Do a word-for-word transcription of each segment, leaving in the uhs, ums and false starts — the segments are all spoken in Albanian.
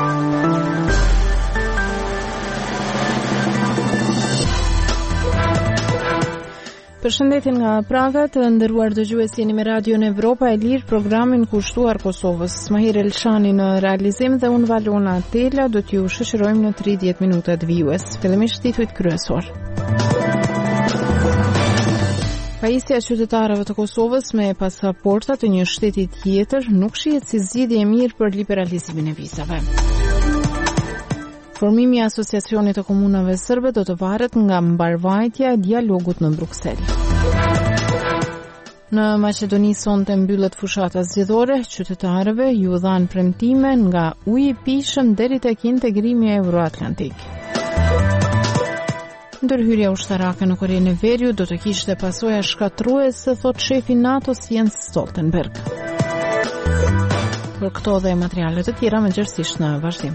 Përshëndetje nga Praga, të nderuar dëgjues, jeni me Radion Evropa e Lirë, programin kushtuar Kosovës. Mahir Elshani në realizim dhe unë Valona Tela do t'ju shoqërojmë në tridhjetë minutat vijues. Fillimisht titujt kryesor. Pajisja e qytetarëve të Kosovës me pasaporta të një shteti tjetër nuk shihet si zgjidhje e mirë për liberalizimin e vizave. Formimi i Asociacionit të Komunave Serbe do të varet nga mbarvajtja e dialogut në Bruksel. Në Maqedoni sonte mbyllet fushata zgjedhore, qytetarëve ju dhanë premtime nga uji i pijshëm deri tek integrimi euroatlantik. Ndërhyrja ushtarake në Korenë e Veriut do të kishte pasoja shkatruese, thot shefi NATO Jens Stoltenberg. Për këto dhe materiale të tjera mëngjesisht në vazhdim.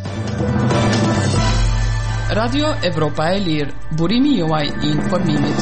Radio Evropa e Lirë, burimi juaj i informimit.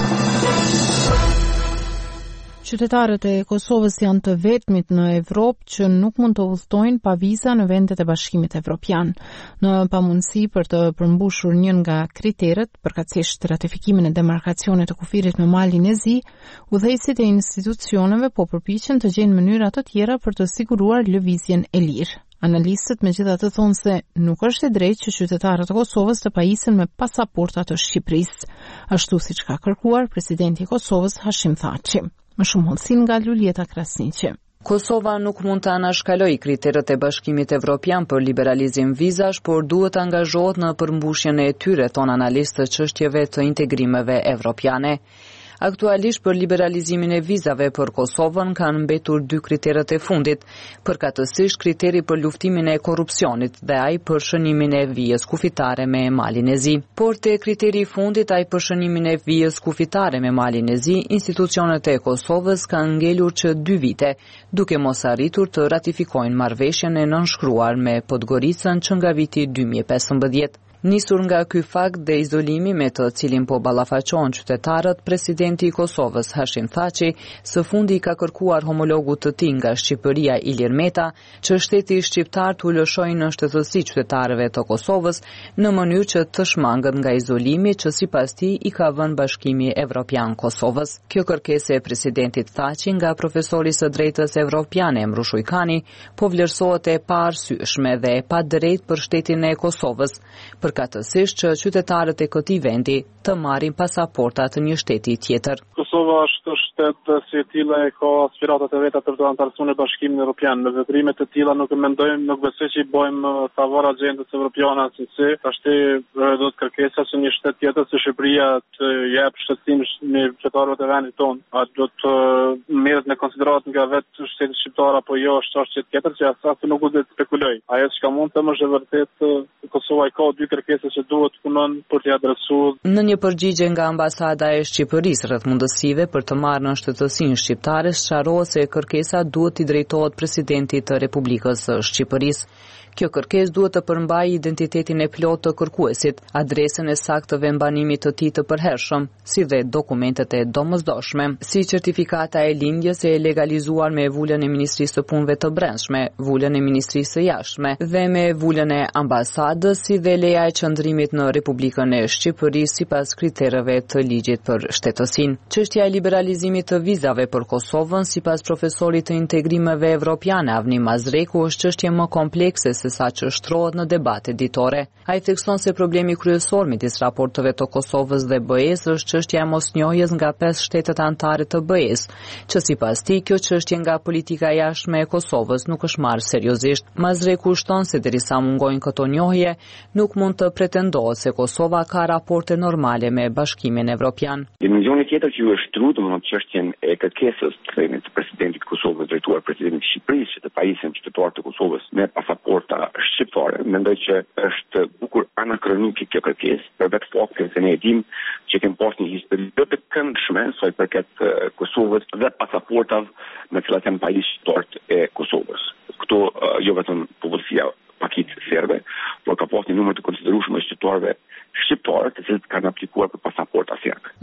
Qytetarët e Kosovës janë të vetmit në Evropë që nuk mund të udhtojnë pa viza në vendet e Bashkimit Evropian. Në pamundësi për të përmbushur një nga kriteret, përkatësisht ratifikimin e demarkacionit të kufirit me Malin e Zi, udhëheqësit e institucioneve po përpiqen të gjejnë mënyra të tjera për të siguruar lëvizjen e lirë. Analistët megjithatë thonë se nuk është e drejtë që qytetarët e Kosovës të pajisen me pasaporta të Shqipërisë, ashtu siç ka kërkuar presidenti i Kosovës Hashim Thaçi. Më shumë hollësi nga Luljeta Krasniqi. Kosova nuk mund të anashkaloj kriteret e Bashkimit Evropian për liberalizim vizash, por duhet të angazhohet në përmbushjen e tyre, thon analistët të çështjeve të integrimeve evropiane. Aktualisht për liberalizimin e vizave për Kosovën kanë mbetur dy kriteret e fundit, përkatësisht kriteri për luftimin e korrupsionit dhe ai për shënimin e vijës kufitare me Malin e Zi. Por te kriteri i fundit, ai për shënimin e vijës kufitare me Malin e Zi, institucionet e Kosovës kanë ngelur që dy vite, duke mos arritur të ratifikojnë marrëveshjen e nënshkruar me Podgoricën që nga viti dy mijë e pesëmbëdhjetë. Nisur nga ky fakt dhe izolimi me të cilin po ballafaqohen qytetarët, presidenti i Kosovës Hashim Thaçi së fundi ka kërkuar homologut të tij nga Shqipëria Ilir Meta që shteti shqiptar t'u lëshojë në shtetësi qytetarëve të Kosovës në mënyrë që të shmangët nga izolimi që sipas tij i ka vënë Bashkimi Evropian Kosovës. Kjo kërkesë e presidentit Thaçi nga profesori së drejtës evropiane Emrush Ujkani po vlerësohet e paarsyeshme dhe e padrejtë për shtetin e Kosovës, përkatësisht që qytetarët e këtij vendi të marrin pasaporta të një shteti tjetër. Kosova është shtet si e tilla e ka aspiratat e veta për të anëtarësuar në Bashkimin Evropian. Në veprime të tilla nuk mendojmë, nuk besoj që i bëjmë favor agjendës evropiane, sepse tashti do të kërkesa që një shtet tjetër si Shqipëria të jap shtetësim në qytetarëve të vendit tonë. A do të merret në konsiderat nga vetë shteti shqiptar apo jo, është çështje tjetër që asaj nuk u do të spekuloj. Ajo që mund të them është vërtet Kosova i ka dy kërkesa që duhet të punon për t'i adresuar. Në një përgjigje nga ambasada e Shqipërisë rreth mundësive për të marrë në shtetësinë shqiptare, sqarohet se kërkesa duhet t'i drejtohet presidentit të Republikës së Shqipërisë. Kjo kërkesë duhet të përmbajë identitetin e plotë të kërkuesit, adresën e saktë të vendbanimit të tij të përhershëm, si dhe dokumentet e domosdoshme, si certifikata e lindjes e legalizuar me vulën e Ministrisë së Punëve të Brendshme, vulën e Ministrisë së Jashtme dhe me vulën e ambasadës, si dhe leja e qëndrimit në Republikën e Shqipërisë sipas kritereve të ligjit për shtetësinë. Çështja e liberalizimit të vizave për Kosovën, sipas profesorit të integrimeve evropiane Avni Mazreku, është çështje më komplekse se sa që shtrohet në debate ditore. Ai thekson se problemi kryesor midis raporteve të Kosovës dhe B E-s është çështja e mosnjohjes nga pesë shtetet anëtare të B E-s, që sipas tij kjo çështje nga politika jashtme e Kosovës nuk është marrë seriozisht. Mazreku shton se derisa mungojnë këto njohje, nuk mund të pretendohet se Kosova ka raporte normale me Bashkimin Evropian. Dimensioni tjetër që ju është tru, domethënë çështjen e kërkesës të presidentit të Kosovës drejtuar presidentit të Shqipërisë që të pajisen qytetarët të Kosovës me pasaporta shqiptare. Mendoj që është bukur anakronike kjo kërkesë, për vetë faktin se ne e dim që kemi pas një histori të këndshme sa i përket Kosovës dhe pasaportave me të cilat janë pajisur qytetarët e Kosovës. Këto uh, jo vetëm popullsia pakit serbe, por ka pas një numër të konsiderueshëm të qytetarëve shqiptarë të cilët kanë aplikuar për pasaporta serbe.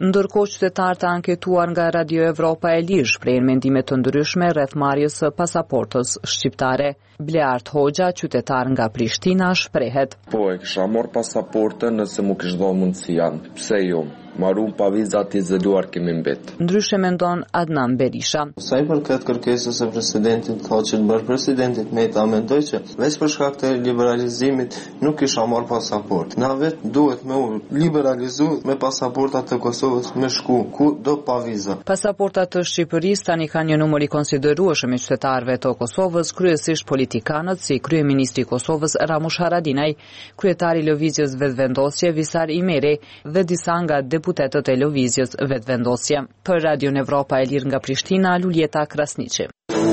Ndërkohë qytetarët e anketuar nga Radio Evropa e Lirë shprehin mendime të ndryshme rreth marrjes së pasaportës shqiptare. Bleart Hoxha, qytetar nga Prishtina, shprehet: Po, e kisha marrë pasaportën nëse mu kish dhënë mundësia. Pse jo? Marrum pa vizat i zëluar kemi mbet. Ndryshe mendon Adnan Berisha. Sa i përket kërkesës së presidentit, thotë që të bërë presidentit Meta, mendoj që veç për shkak të liberalizimit nuk kisha marrë pasaport. Na vetë duhet me u liberalizu me pasaportat të Kosovës me shku ku do pa viza. Pasaportat të Shqipërisë tani kanë një numër i konsiderueshëm i qytetarëve të Kosovës, kryesisht politikanët si kryeministri i Kosovës Ramush Haradinaj, kryetari i lëvizjes Vetvendosje Visar Imeri dhe disa nga deputetët e lëvizjes Vetvendosje. Për Radio Evropa e Lirë nga Prishtina, Luljeta Krasniqi.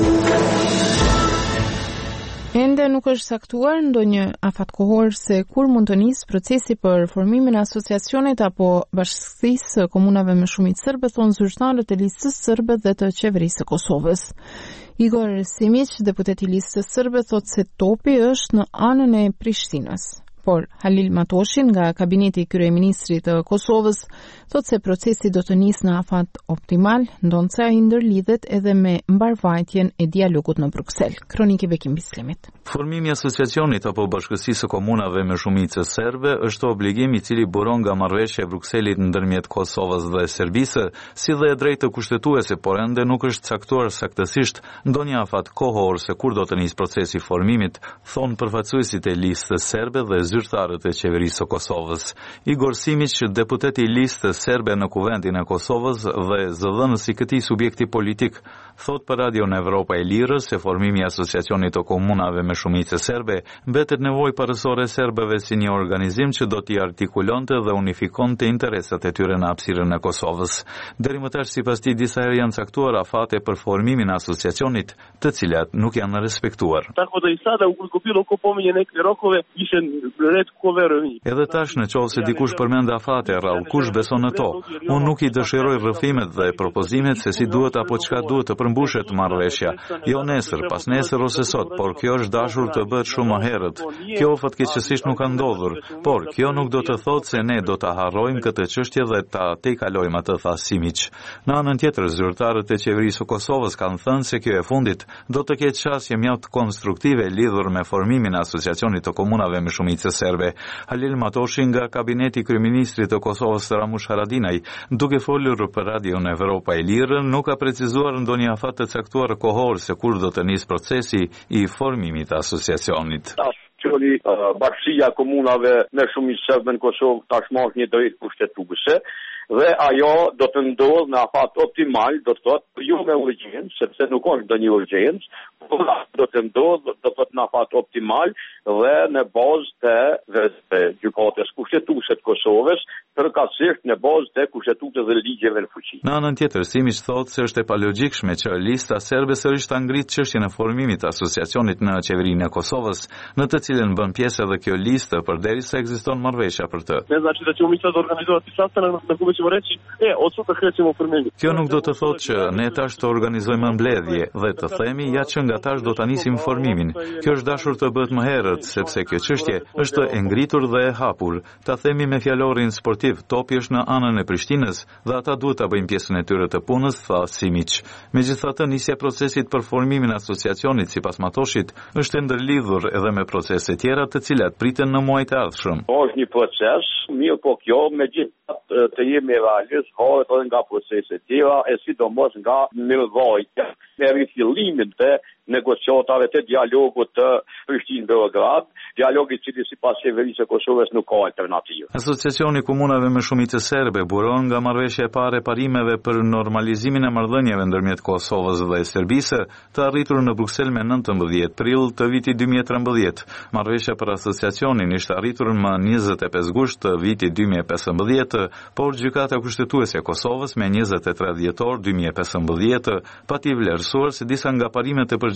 Ende nuk është saktuar ndonjë afat kohor se kur mund të nisë procesi për formimin e asociacionit apo bashkësisë së komunave me shumicë serbe, thonë zyrtarët e listës serbe dhe të qeverisë së Kosovës. Igor Simić, deputeti i listës serbe, thotë se topi është në anën e Prishtinës. Por Halil Matoshin nga kabineti i kryeministrit të Kosovës thotë se procesi do të nisë në afat optimal, ndonse ai ndërlidhet edhe me mbarvajtjen e dialogut në Bruksel. Kroniki Bekim Bislemit. Formimi i asociacionit apo bashkësisë së komunave me shumicë serbe është obligim i cili buron nga marrëveshja e Brukselit ndërmjet Kosovës dhe Serbisë, si dhe e drejtë kushtetuese, por ende nuk është caktuar saktësisht ndonjë afat kohor se kur do të nisë procesi i formimit, thon përfaqësuesit e listës serbe dhe zyrtarët e qeverisë së Kosovës. Igor Simić, deputeti i listës serbe në Kuvendin e Kosovës dhe zëdhënësi i këtij subjekti politik, thot për Radio Evropa e Lirë se formimi i asociacionit të komunave me shumicë serbe mbetet nevojë parësore serbëve si një organizim që do t'i artikulonte dhe unifikonte interesat e tyre në hapësirën e Kosovës. Deri më tash sipas tij disa herë janë caktuar afate për formimin e asociacionit, të cilat nuk janë respektuar. Tako da i sada ukoliko bilo ko pominje neke rokove, više red ko veruje. Edhe tash në qovë se dikush përmend afate, rrallë kush beson në to. Unë nuk i dëshiroj rrëfimet dhe propozimet se si duhet apo çka duhet të përmbushet marrëveshja. Jo nesër, pas nesër ose sot, por kjo është dashur të bëhet shumë më herët. Kjo fatkeqësisht nuk ka ndodhur, por kjo nuk do të thotë se ne do ta harrojmë këtë çështje dhe ta tejkalojmë atë, tha Simić. Në anën tjetër, zyrtarët e qeverisë së Kosovës kanë thënë se kjo e fundit do të ketë çështje mjaft konstruktive lidhur me formimin e asociacionit të komunave me shumicë serbe. Halil Matoshin nga kabineti i kryeministrit të Kosovës Ramush Haradinaj, duke folur për Radio Evropa e Lirë, nuk ka precizuar ndonjë afat të caktuar kohor se kur do të nisë procesi i formimit të asociacionit. Qëri uh, bashkësia komunave me shumicë serbe në Kosovë tashmë është një drejtë kushtetuese dhe ajo do të ndodhë në afat optimal, do të thotë jo me urgjencë, sepse nuk është ndonjë urgjencë, por do të ndodhë, do të thotë në afat optimal dhe në bazë të, të gjykatës kushtetuese të Kosovës, përkatësisht në bazë të kushtetutës dhe ligjeve në fuqi. Në anën tjetër, Simić thotë se është e palogjikshme që lista serbe sërish ta ngritë çështjen e formimit të asociacionit në qeverinë e Kosovës, në të cilën bën pjesë edhe kjo listë përderisa ekziston marrëveshja për të. Ne znači da ćemo mi sad organizovati sastanak na kome ćemo reći, e, od sutra krećemo formimi. Kjo nuk do të thotë që ne tash të organizojmë mbledhje dhe të themi ja që nga tash do ta nisim formimin. Kjo është dashur të bëhet më herët, sepse kjo çështje është e ngritur dhe e hapur. Ta themi me fjalorin sportiv, topi është në anën e Prishtinës dhe ata duhet ta bëjnë pjesën e tyre të punës, tha Simić. Megjithatë, nisja e procesit për formimin e asociacionit sipas Matoshit është e ndërlidhur edhe me procese tjera të cilat priten në muajt e ardhshëm. Është një proces, mirë po kjo megjithatë të jemi realistë, varet edhe nga procese tjera e sidomos nga mirëvajtja me rifillimin të negociatave të dialogut të Prishtinë-Beograd, dialogi i cili sipas qeverisë së Kosovës nuk ka alternativë. Asociacioni komunave me shumicë serbe buron nga marrëveshja e parë e parimeve për normalizimin e marrëdhënieve ndërmjet Kosovës dhe Serbisë, të arritur në Bruksel me nëntëmbëdhjetë prill të vitit dy mijë e trembëdhjetë. Marrëveshja për asociacionin ishte arritur më njëzet e pesë gusht të vitit dy mijë e pesëmbëdhjetë, por gjykata kushtetuese e Kosovës me njëzet e tre dhjetor dy mijë e pesëmbëdhjetë pati vlerësuar se disa nga parimet e përgjithshme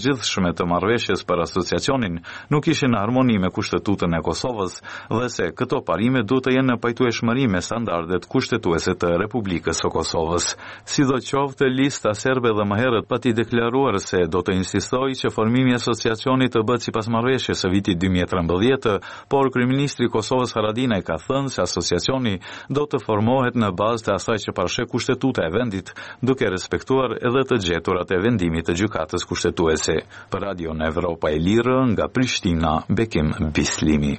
përgjithshme të marrëveshjes për asociacionin nuk ishin në harmoni me Kushtetutën e Kosovës dhe se këto parime duhet të jenë në pajtueshmëri me standardet kushtetuese të Republikës së Kosovës. Sidoqoftë, lista serbe dhe më herët pati deklaruar se do të insistojë që formimi i asociacionit të bëhet sipas marrëveshjes së vitit dy mijë e trembëdhjetë, por kryeministri i Kosovës Haradinaj ka thënë se asociacioni do të formohet në bazë të asaj që parashek kushtetuta e vendit, duke respektuar edhe të gjeturat e vendimit të gjykatës kushtetuese. Për Radio në Evropa e Lirë, nga Prishtina, Bekim Bislimi.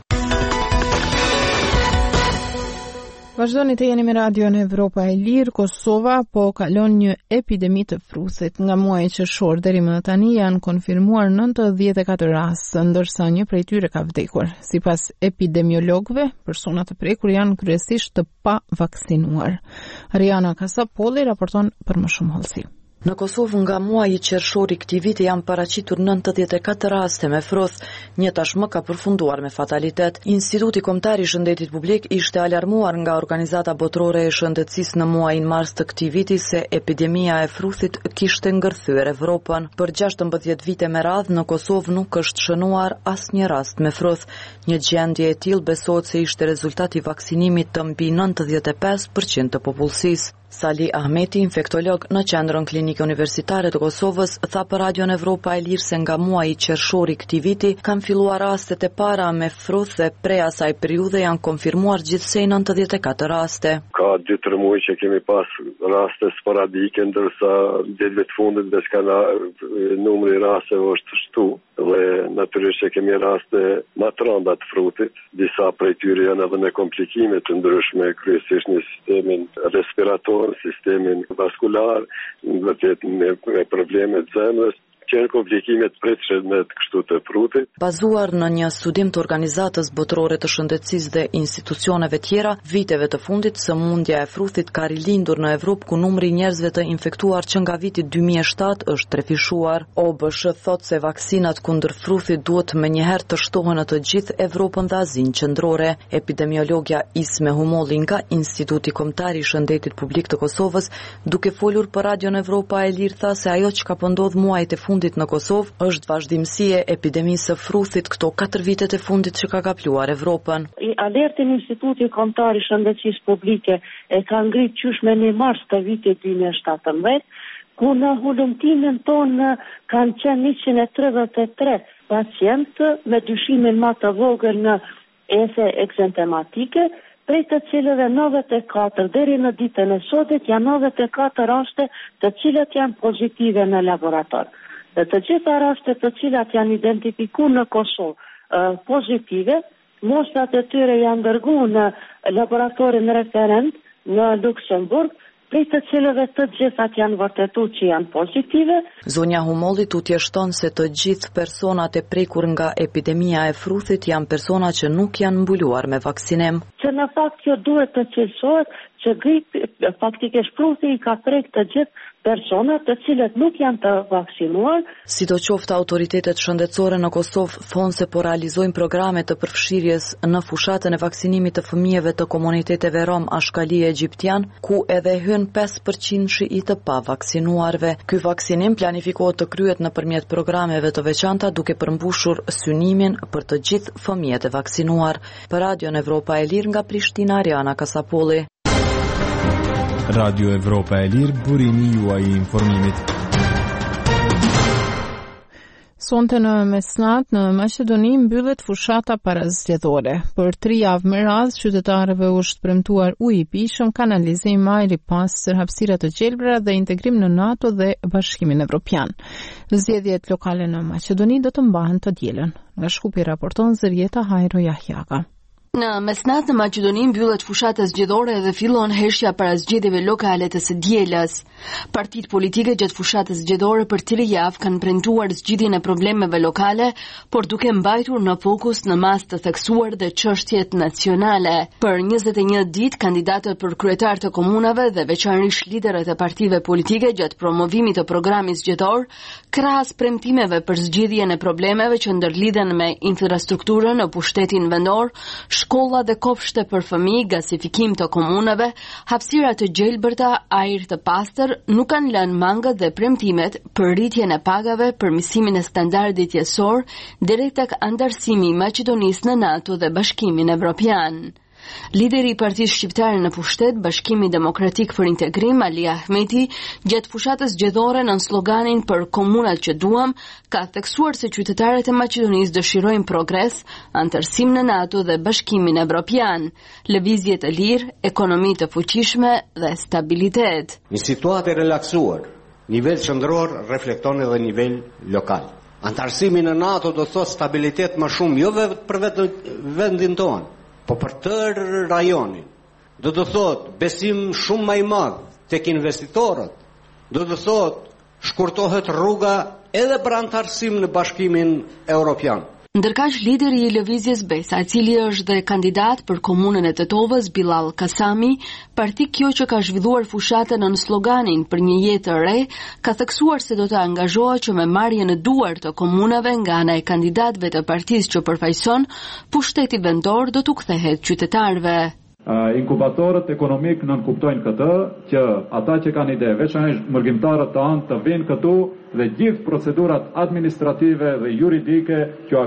Vazhdoni të jeni me Radio në Evropa e Lirë. Kosova po kalon një epidemi të frusit. Nga muaji qershor deri më tani janë konfirmuar nëntëdhjetë e katër raste, ndërsa një prej tyre ka vdekur. Sipas epidemiologëve, personat të prekur janë kryesisht të pa vaksinuar. Ariana Kasapolli raporton për më shumë hollësi. Në Kosovë nga muaji qershor i këtij viti janë paraqitur nëntëdhjetë e katër raste me froth, një tashmë ka përfunduar me fatalitet. Instituti Kombëtar i Shëndetit Publik ishte alarmuar nga Organizata Botërore e Shëndetësisë në muajin mars të këtij viti se epidemia e fruthit kishte ngërthyer Evropën. Për gjashtëmbëdhjetë vite me radhë në Kosovë nuk është shënuar asnjë rast me froth. Një gjendje e tillë besohet se ishte rezultati i vaksinimit të mbi nëntëdhjetë e pesë përqind të popullsisë. Sali Ahmeti, infektolog në Qendrën Klinike Universitare të Kosovës, tha për Radio në Evropa e Lirë se nga muaji qershor i këtij viti kanë filluar rastet e para me froth dhe prej asaj periudhe janë konfirmuar gjithsej nëntëdhjetë e katër raste. Ka dy tre muaj që kemi pas raste sporadike, ndërsa ditëve të fundit dhe s'ka numri rasteve është shtu dhe natyrisht që kemi raste më të rënda të frutit. Disa prej tyre janë edhe me komplikime të ndryshme, kryesisht në sistemin respirator, sistemin vaskular, vërtet me, me probleme të zemrës, që janë komplikimet pritshme të kështu të frutit. Bazuar në një studim të Organizatës Botërore të Shëndetësisë dhe institucioneve tjera, viteve të fundit sëmundja e frutit ka rilindur në Evropë, ku numri i njerëzve të infektuar që nga viti dy mijë e shtatë është trefishuar. O B S H thot se vaksinat kundër frutit duhet menjëherë të shtohen në të gjithë Evropën dhe Azinë qendrore. Epidemiologja Isme Humolli nga Instituti Kombëtar i Shëndetit Publik të Kosovës, duke folur për Radio në Evropa e Lirë, tha se ajo që ka po ndodh muajit e fundit në Kosovë është vazhdimsi e epidemisë së fruthit këto katër vitet e fundit që ka kapluar Evropën. I alertin Instituti Kombëtar i Shëndetësisë Publike e ka ngrit qysh me një mars të vitit dy mijë e shtatëmbëdhjetë, ku në hulumtimin tonë kanë qenë njëqind e tridhjetë e tre pacientë me dyshimin më të vogël në efe eksentematike, prej të cilëve nëntëdhjetë e katër deri në ditën e sotit janë nëntëdhjetë e katër raste të cilët janë pozitive në laborator. Dhe të gjitha rastet të cilat janë identifikuar në Kosovë pozitive, mostrat e tyre janë dërguar në laboratorin referent në Luksemburg, prej të cilëve të gjithat janë vërtetuar që janë pozitive. Zonja Humolli tutjeshton se të gjithë personat e prekur nga epidemia e fruthit janë persona që nuk janë mbuluar me vaksinim. Që në fakt kjo duhet të cilësohet që gripi, faktikisht fruthi i ka prek të gjithë personat të cilët nuk janë të vaksinuar. Sidoqoftë, autoritetet shëndetësore në Kosovë thonë se po realizojnë programe të përfshirjes në fushatën e vaksinimit të fëmijëve të komuniteteve rom ashkali egjiptian, ku edhe hyn pesë përqind i të pa vaksinuarve. Ky vaksinim planifikohet të kryhet nëpërmjet programeve të veçanta, duke përmbushur synimin për të gjithë fëmijët e vaksinuar. Për Radio në Evropa e Lirë nga Prishtina, Ariana Kasapolli. Radio Evropa e Lirë, burimi juaj i informimit. Sonte në mesnat në Maqedoni mbyllet fushata parazgjedhore. Për tri javë me radhë, qytetarëve u është premtuar ujë i pijshëm, kanalizim, ajër i pastër, hapësira të gjelbra dhe integrim në NATO dhe Bashkimin Evropian. Zgjedhjet lokale në Maqedoni do të mbahen të dielën. Nga Shkupi raporton Zërieta Hajro Jahjaka. Në mesnat në Maqedoni mbyllet fushata zgjedhore dhe fillon heshja para zgjedhjeve lokale të së dielës. Partitë politike gjatë fushatës zgjedhore për tri javë kanë premtuar zgjidhjen e problemeve lokale, por duke mbajtur në fokus në mas të theksuar dhe çështjet nacionale. Për njëzet e një ditë, kandidatët për kryetar të komunave dhe veçanërisht liderët e partive politike gjatë promovimit të programit zgjedhor, krahas premtimeve për zgjidhjen e problemeve që ndërlidhen me infrastrukturën në pushtetin vendor, shkolla dhe kopshte për fëmijë, gasifikim të komunave, hapësira të gjelbërta, ajër të pastër, nuk kanë lënë mangët dhe premtimet për rritjen e pagave, përmirësimin e standardit jetësor, deri tek anëtarësimi i Maqedonisë në NATO dhe Bashkimin Evropian. Lideri i Partisë Shqiptare në pushtet, Bashkimi Demokratik për Integrim, Ali Ahmeti, gjatë fushatës zgjedhore në sloganin për komunat që duam, ka theksuar se qytetarët e Maqedonisë dëshirojnë progres, anëtarësim në NATO dhe Bashkimin Evropian, lëvizje të lirë, ekonomi të fuqishme dhe stabilitet. Një situatë e relaksuar, nivel qendror reflekton edhe nivel lokal. Anëtarësimi në NATO do thotë stabilitet më shumë, jo vetëm për vetë vendin tonë, po për tërë rajonin. Do të thot besim shumë më i madh tek investitorët. Do të thot shkurtohet rruga edhe për anëtarësim në Bashkimin Evropian. Ndërkaq lideri i lëvizjes Besa, i cili është dhe kandidat për komunën e Tetovës, Bilal Kasami, parti kjo që ka zhvilluar fushatën në sloganin për një jetë të re, ka theksuar se do të angazhohet që me marrjen në duar të komunave nga ana e kandidatëve të partisë që përfaqëson, pushteti vendor do t'u kthehet qytetarëve. Uh, inkubatorët ekonomik nënkuptojnë këtë, që ata që kanë ide, veçanërisht mërgjimtarët të anë të vinë këtu dhe gjithë procedurat administrative dhe juridike që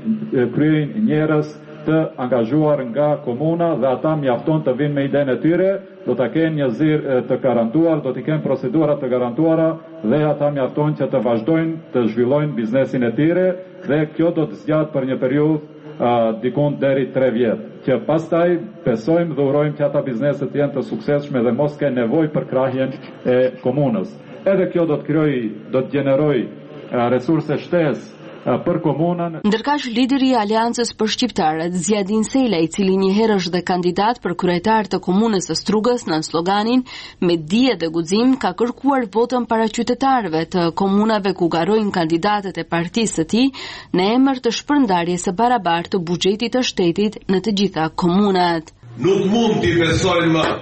kryejnë njerëz të angazhuar nga komuna dhe ata mjafton të vinë me idenë e tyre, do të kenë një zirë të garantuar, do të kenë procedurat të garantuara dhe ata mjafton që të vazhdojnë të zhvillojnë biznesin e tyre dhe kjo do të zgjatë për një periudhë Uh, dikun deri tre vjetë, që pastaj besojmë dhe urojmë që ata bizneset jenë të suksesshme dhe mos ke nevojë për krahjen e komunës. Edhe kjo do të krijojë, do të gjeneroj uh, resurse shtesë uh, për komunën. Ndërkaq lideri i Aleancës për Shqiptarët, Zjadin Sela, i cili një herë është dhe kandidat për kryetar të komunës së Strugës në sloganin me dije dhe guxim, ka kërkuar votën para qytetarëve të komunave ku garojnë kandidatët e partisë së tij në emër të shpërndarjes së barabartë të buxhetit të shtetit në të gjitha komunat. Nuk mund t'i besojnë më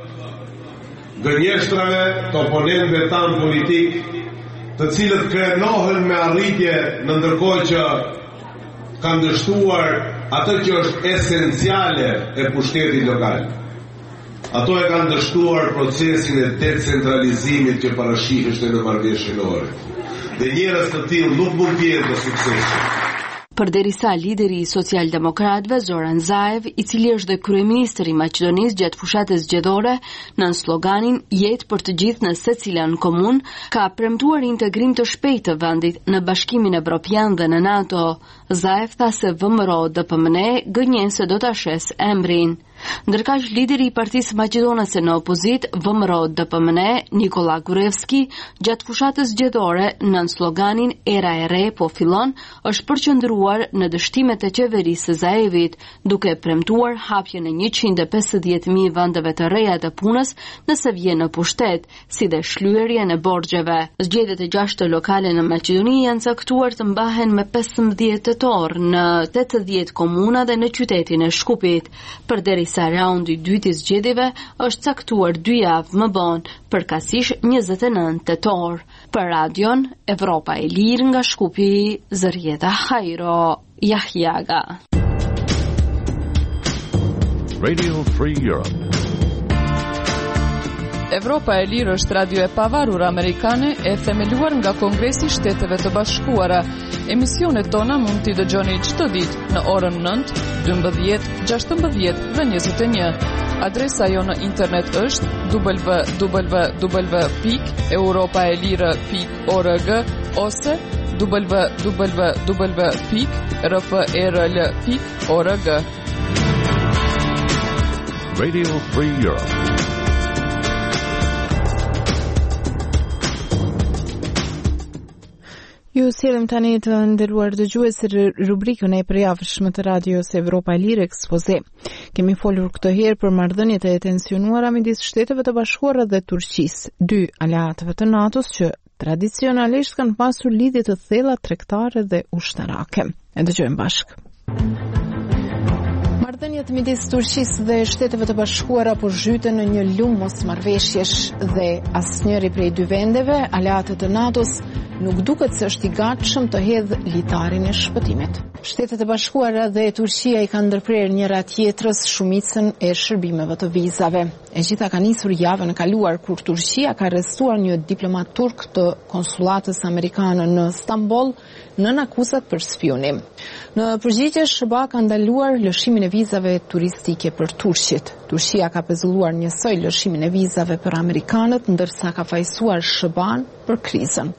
gënjeshtrave të oponentëve tanë politik, të cilët krenohen me arritje në ndërkohë që kanë dështuar atë që është esenciale e pushtetit lokal. Ato e kanë dështuar procesin e decentralizimit që parashiheshte në marrëveshjen ore. Dhe njerëz të tillë nuk mund të jenë të suksesshëm. Përderisa lideri i socialdemokratëve Zoran Zaev, i cili është dhe kryeministri i Maqedonisë gjatë fushatës zgjedhore, në sloganin jetë për të gjithë në secilën komunë, ka premtuar integrim të shpejtë të vendit në Bashkimin Evropian dhe në NATO. Zaev tha se V M R O D P M N E gënjen se do ta shes emrin. Ndërkaq lideri i Partisë Maqedonase në opozit, V M R O D P M N E, Nikola Gurevski, gjatë fushatës zgjedhore në sloganin Era e re po fillon, është përqendruar në dështimet e qeverisë së Zaevit, duke premtuar hapjen e njëqind e pesëdhjetë mijë vendeve të reja të punës nëse vjen në pushtet, si dhe shlyerjen e borxheve. Zgjedhjet e gjashtë lokale në Maqedoni janë caktuar të mbahen me pesëmbëdhjetë tetor në tetëdhjetë komuna dhe në qytetin e Shkupit, përderisa raundi i dytë i zgjedhjeve është caktuar dy javë më vonë, përkatësisht njëzet e nëntë tetor. Për Radion Evropa e Lirë nga Shkupi, Zërieta Hajro, Jahjaga. Radio Free Europe. Evropa e Lirë është radio e pavarur amerikane e themeluar nga Kongresi i Shteteve të Bashkuara. Emisionet tona mund t'i dëgjoni çdo ditë në orën nëntë, dymbëdhjetë, gjashtëmbëdhjetë dhe njëzet e një. Adresa jo në internet është w w w pikë europaelire pikë org ose w w w pikë r f e r l pikë org. Radio Free Europe. Ju sillim tani të nderuar dëgjues rubrikën e përjavshme të radios Evropa e Lirë Ekspoze. Kemi folur këtë herë për marrëdhëniet e tensionuara midis Shteteve të Bashkuara dhe Turqisë, dy aleatëve të NATO-s që tradicionalisht kanë pasur lidhje të thella tregtare dhe ushtarake. E dëgjojmë bashkë. Marrëdhëniet midis Turqisë dhe Shteteve të Bashkuara po zhyten në një lumë mosmarrveshjesh dhe asnjëri prej dy vendeve, aleatët të NATO-s, nuk duket se është i gatshëm të hedhë litarin e shpëtimit. Shtetet e Bashkuara dhe Turqia i kanë ndërprerë njëra tjetrës shumicën e shërbimeve të vizave. E gjitha ka nisur javën e kaluar kur Turqia ka arrestuar një diplomat turk të konsulatës amerikane në Stamboll nën akuzat për spionim. Në përgjigje, S B A ka ndaluar lëshimin e vizave turistike për turqit. Turqia ka pezulluar njësoj lëshimin e vizave për amerikanët, ndërsa ka fajsuar S B A-n për krizën.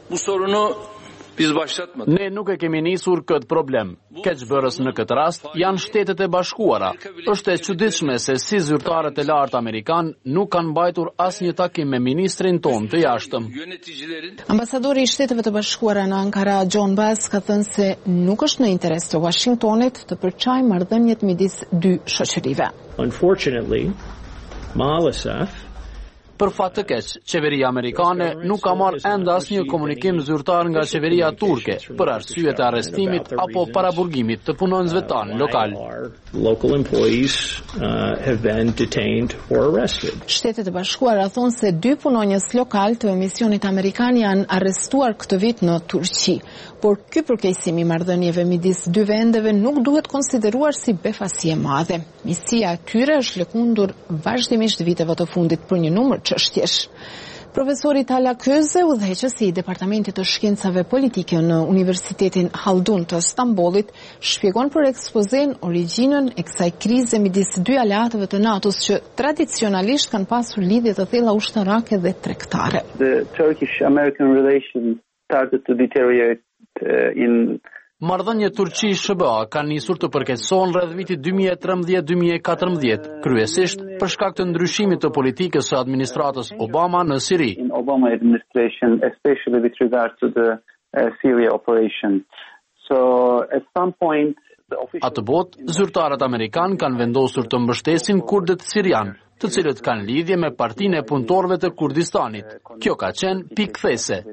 Ne nuk e kemi nisur këtë problem. Keqbërës në këtë rast janë Shtetet e Bashkuara. Është e çuditshme se si zyrtarët e lartë amerikan nuk kanë mbajtur asnjë takim me ministrin tonë të jashtëm. Ambasadori i Shteteve të Bashkuara në Ankara, John Bass, ka thënë se nuk është në interes të Washingtonit të përçajë marrëdhëniet midis dy shoqërive. Unfortunately, Malasaf Për fat të keq, qeveria amerikane nuk ka marrë ende asnjë komunikim zyrtar nga qeveria turke për arsyet e arrestimit apo paraburgimit të punonjësve tanë lokal. Local employees uh, have been detained or arrested. Shtetet e Bashkuara thonë se dy punonjës lokal të misionit amerikan janë arrestuar këtë vit në Turqi, por ky përkeqësim i marrëdhënieve midis dy vendeve nuk duhet konsideruar si befasi e madhe. Misia e tyre është lëkundur vazhdimisht viteve të fundit për një numër çështjesh. Profesori Tala Köse, udhëheqësi i Departamentit të Shkencave Politike në Universitetin Haldun të Stambollit, shpjegon për ekspozen origjinën e kësaj krize midis dy aleatëve të NATO-s që tradicionalisht kanë pasur lidhje të thella ushtarake dhe tregtare. The Turkish-American relations started to deteriorate uh, in Marrëdhëniet Turqi-S B A kanë nisur të përkeqësohen rreth vitit dy mijë e trembëdhjetë dy mijë e katërmbëdhjetë, kryesisht për shkak të ndryshimit të politikës së administratës Obama në Siri. In Obama administration, especially with regard to the uh, Syria operation. So at some point Atë botë, zyrtarët amerikanë kanë vendosur të mbështesin kurdët sirian, të cilët kanë lidhje me partinë e punëtorëve të Kurdistanit. Kjo ka qenë pikëthese.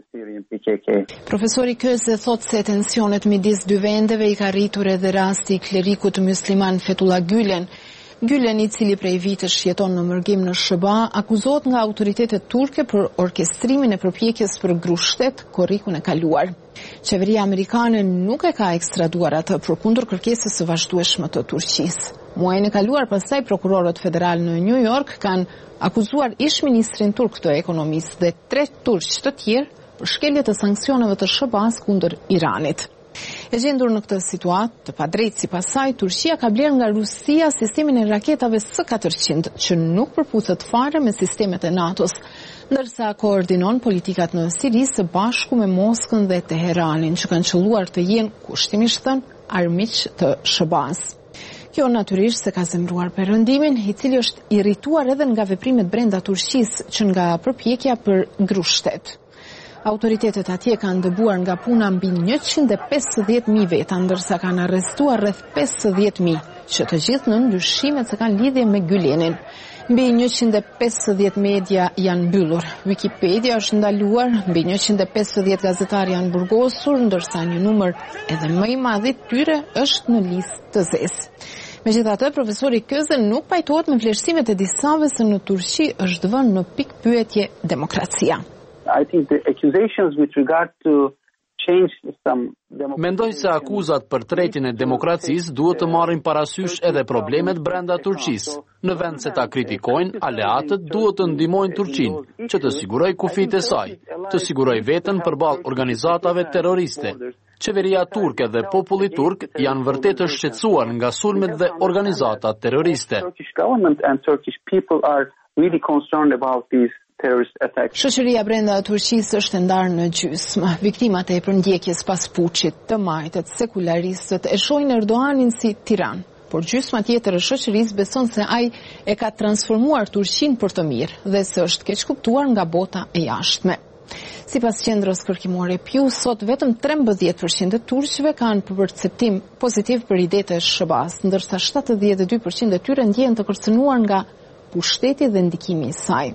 Profesori Köse thot se tensionet midis dy vendeve i ka rritur edhe rasti i klerikut musliman Fethullah Gülen. Gülen, i cili prej vitesh jeton në mërgim në S B A, akuzohet nga autoritetet turke për orkestrimin e përpjekjes për grushtet korrikun e kaluar. Qeveria amerikane nuk e ka ekstraduar atë përkundër kërkesës së vazhdueshme të Turqisë. Muajin e kaluar pastaj prokurorët federal në New York kanë akuzuar ish-ministrin turk të ekonomisë dhe tre turq të tjerë për shkelje të sanksioneve të S B A-s kundër Iranit. E gjendur në këtë situatë të padrejtë sipas saj, Turqia ka blerë nga Rusia sistemin e raketave S katërqind që nuk përputhet fare me sistemet e NATO-s, ndërsa koordinon politikat në Siri së bashku me Moskën dhe Teheranin, që kanë qelluar të jenë kushtimisht thënë armiq të S B A-s. Kjo natyrisht se ka zemruar Perëndimin, i cili është irrituar edhe nga veprimet brenda Turqisë që nga përpjekja për grushtet. Autoritetet atje kanë dëbuar nga puna mbi njëqind e pesëdhjetë mijë veta, ndërsa kanë arrestuar rreth pesëdhjetë mijë, që të gjithë në ndyshimet se kanë lidhje me Gülenin. Mbi njëqind e pesëdhjetë media janë mbyllur. Wikipedia është ndaluar, mbi njëqind e pesëdhjetë gazetarë janë burgosur, ndërsa një numër edhe më i madh i tyre është në listë të zezë. Megjithatë, profesori Köse nuk pajtohet me vlerësimet e disave se në Turqi është vënë në pikë pyetje demokracia. I think the accusations with regard to change some Mendoj se akuzat për tretin e demokracisë duhet të marrin parasysh edhe problemet brenda Turqisë. Në vend se ta kritikojnë, aleatët duhet të ndihmojnë Turqinë, që të sigurojë kufijtë e saj, të sigurojë veten përballë organizatave terroriste. Qeveria turke dhe populli turk janë vërtet të shqetësuar nga sulmet dhe organizatat terroriste. Turkish government and Turkish people are really concerned about these Shoqëria brenda Turqisë është ndarë në gjysmë. Viktimat e përndjekjes pas puçit, të majtët, sekularistët e shohin Erdoganin si tiran, por gjysma tjetër e shoqërisë beson se ai e ka transformuar Turqinë për të mirë dhe se është keq kuptuar nga bota e jashtme. Sipas qendrës kërkimore Pew, sot vetëm trembëdhjetë përqind e turqëve kanë perceptim pozitiv për idetë e S B A-s, ndërsa shtatëdhjetë e dy përqind e tyre ndjehen të kërcënuar nga pushteti dhe ndikimi i saj.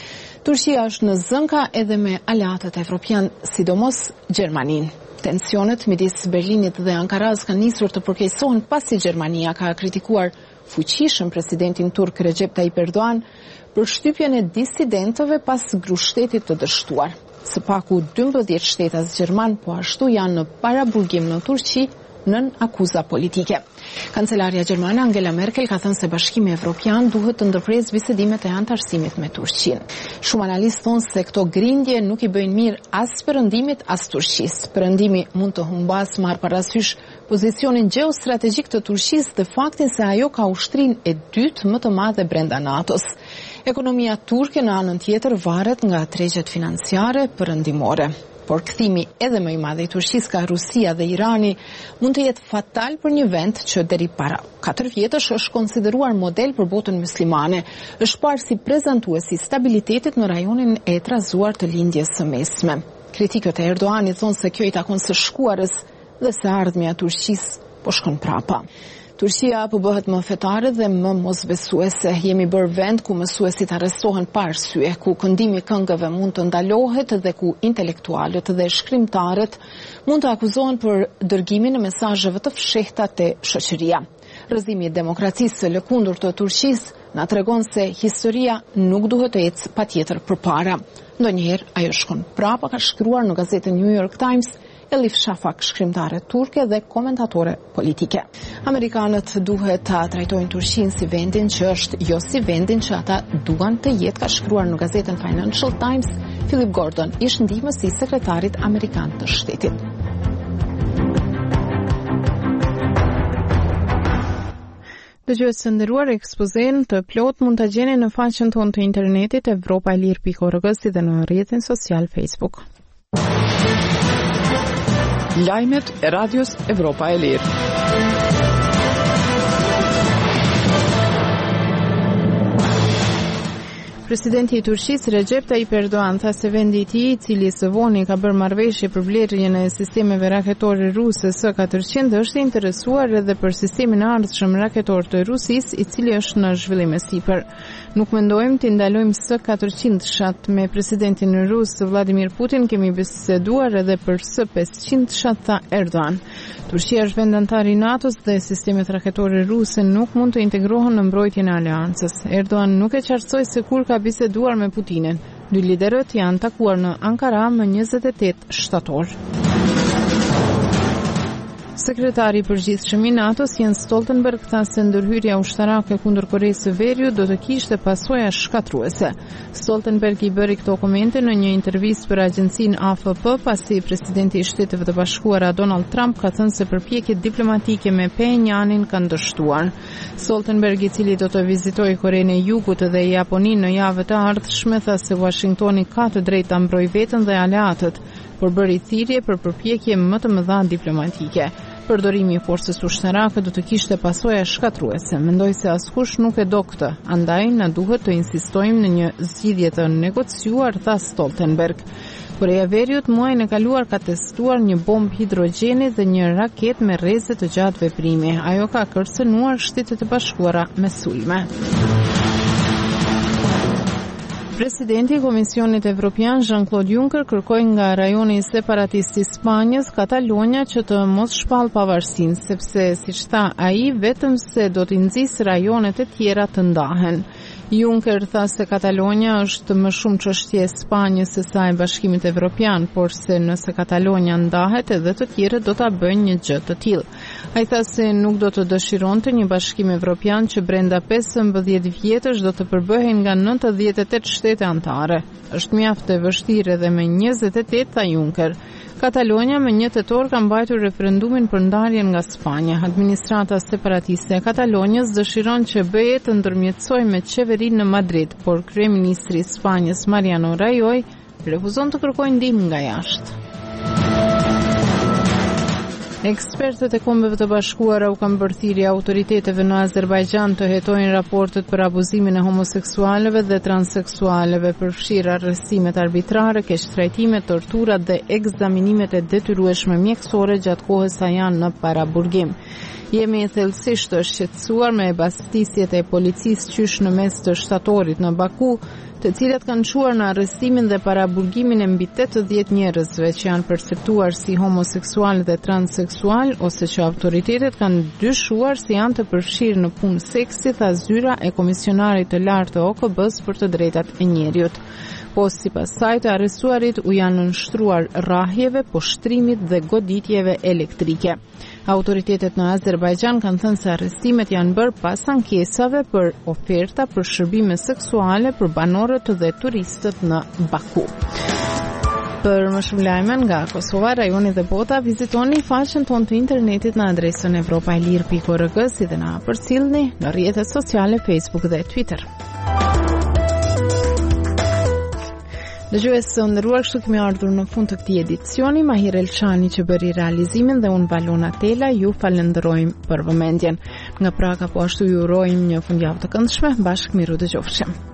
Turqia është në zënka edhe me aleatët evropian, sidomos Gjermaninë. Tensionet midis Berlinit dhe Ankaras kanë nisur të përkeqësohen pasi Gjermania ka kritikuar fuqishëm presidentin turk Recep Tayyip Erdogan për shtypjen e disidentëve pas grushtetit të dështuar. Së paku dymbëdhjetë shtetas gjerman po ashtu janë në paraburgim në Turqi nën akuza politike. Kancelarja gjermane Angela Merkel ka thënë se Bashkimi Evropian duhet të ndërpresë bisedimet e anëtarësimit me Turqinë. Shumë analistë thonë se këto grindje nuk i bëjnë mirë as perëndimit as Turqisë. Perëndimi mund të humbas marrë parasysh pozicionin gjeostrategjik të Turqisë dhe faktin se ajo ka ushtrinë e dytë më të madhe brenda NATO-s. Ekonomia turke në anën tjetër varet nga tregjet financiare perëndimore. Por kthimi edhe më i madh i Turqisë ka Rusia dhe Irani mund të jetë fatal për një vend që deri para katër vjetësh është konsideruar model për botën muslimane, është parë si prezantues i stabilitetit në rajonin e trazuar të lindjes së mesme. Kritikët e Erdoganit thonë se kjo i takon së shkuarës dhe se ardhmja e Turqisë po shkon prapa. Turqia po bëhet më fetare dhe më mosbesuese. Jemi bërë vend ku mësuesit arrestohen pa arsye, ku këndimi këngëve mund të ndalohet dhe ku intelektualët dhe shkrimtarët mund të akuzohen për dërgimin e mesazheve të fshehta te shoqëria. Rrëzimi i demokracisë së lëkundur të Turqisë na tregon se historia nuk duhet të ecë patjetër përpara. Ndonjëherë ajo shkon prapa, ka shkruar në gazetën New York Times Elif Shafak, shkrimtare turke dhe komentatore politike. Amerikanët duhet ta trajtojnë Turqinë si vendin që është, jo si vendin që ata duan të jetë, ka shkruar në gazetën Financial Times Philip Gordon, ish ndihmës i sekretarit amerikan të shtetit. Dëgjues të nderuar, ekspozen të plot mund ta gjeni në faqen tonë të internetit evropa e lirë pikë org si dhe në rrjetin social Facebook. Lajmet e radios Evropa e Lirë. Presidenti i Turqisë Recep Tayyip Erdogan tha se vendi i tij, i cili së voni ka bërë marrëveshje për blerjen e sistemeve raketore ruse S katërqind, është i interesuar edhe për sistemin e ardhshëm raketor të Rusisë, i cili është në zhvillim e sipër. Nuk mendojmë të ndalojmë S katërqind shat me presidentin rus Vladimir Putin, kemi biseduar edhe për S pesëqind shat, tha Erdogan. Turqia është vend antar i NATO-s dhe sistemet raketore ruse nuk mund të integrohen në mbrojtjen e aleancës. Erdogan nuk e qartësoi se kur ka biseduar me Putinin. Dy liderët janë takuar në Ankara më njëzet e tetë shtator. Sekretari i përgjithshëm i NATO-s Jens Stoltenberg tha se ndërhyrja ushtarake kundër Koreisë së Veriut do të kishte pasoja shkatruese. Stoltenberg i bëri këto komente në një intervistë për agjencinë A F P pasi presidenti i Shteteve të Bashkuara Donald Trump ka thënë se përpjekjet diplomatike me Pyongyanin kanë dështuar. Stoltenberg, i cili do të vizitojë Korenë e Jugut dhe Japoninë në javët e ardhshme, tha se Washingtoni ka të drejtë ta mbrojë veten dhe aleatët, por bëri thirrje për përpjekje më të mëdha diplomatike. Përdorimi i forcës ushtarake do të kishte pasoja shkatruese. Mendoj se askush nuk e do këtë, andaj na duhet të insistojmë në një zgjidhje të negociuar, tha Stoltenberg. Korea e Veriut muajin e kaluar ka testuar një bombë hidrogjeni dhe një raketë me rreze të gjatë veprimi. Ajo ka kërcënuar Shtetet e Bashkuara me sulme. Presidenti i Komisionit Evropian Jean-Claude Juncker kërkoi nga rajoni separatist i Spanjës, Katalonja, që të mos shpall pavarësinë, sepse siç tha ai, vetëm se do të nxjisë rajonet e tjera të ndahen. Juncker tha se Katalonja është më shumë çështje e Spanjës se sa e Bashkimit Evropian, por se nëse Katalonja ndahet, edhe të tjerët do ta bëjnë një gjë të tillë. Ai tha se nuk do të dëshironte një bashkim evropian që brenda pesëmbëdhjetë vjetësh do të përbëhej nga nëntëdhjetë e tetë shtete anëtare. Është mjaft e vështirë edhe me njëzet e tetë, tha Juncker. Katalonja me një tetor ka mbajtur referendumin për ndarjen nga Spanja. Administrata separatiste e Katalonjës dëshiron që B E të ndërmjetësojë me qeverinë në Madrid, por kryeministri i Spanjës Mariano Rajoy refuzon të kërkojë ndihmë nga jashtë. Ekspertët e Kombeve të Bashkuara u kanë bërë thirrje autoriteteve në Azerbajxhan të hetojnë raportet për abuzimin e homoseksualëve dhe transseksualëve, përfshirë arrestimet arbitrare, keqtrajtimet, torturat dhe ekzaminimet e detyrueshme mjekësore gjatë kohës sa janë në paraburgim. Jemi thellësisht të shqetësuar me bastisjet e policisë qysh në mes të shtatorit në Baku, të cilat kanë çuar në arrestimin dhe paraburgimin e mbi tetëdhjetë njerëzve që janë perceptuar si homoseksual dhe transseksual, ose që autoritetet kanë dyshuar se janë të përfshirë në punë seksi, tha zyra e komisionarit të lartë të O K B-s për të drejtat e njerëzit. Post sipas saj të arrestuarit u janë nënshtruar rrahjeve, poshtrimit dhe goditjeve elektrike. Autoritetet në Azerbajxhan kanë thënë se arrestimet janë bërë pas ankesave për oferta për shërbime seksuale për banorët dhe turistët në Baku. Për më shumë lajme nga Kosova, rajoni dhe bota, vizitoni faqen tonë të internetit në adresën evropailir pikë org si dhe na përcjellni në rrjetet sociale Facebook dhe Twitter. Dëgjues së nderuar, kështu kemi ardhur në fund të këtij edicioni. Mahir Elçani që bëri realizimin dhe unë Valona Tela ju falenderojmë për vëmendjen. Nga praka po ashtu ju urojmë një fundjavë të këndshme, bashkë miru dëgjofshim.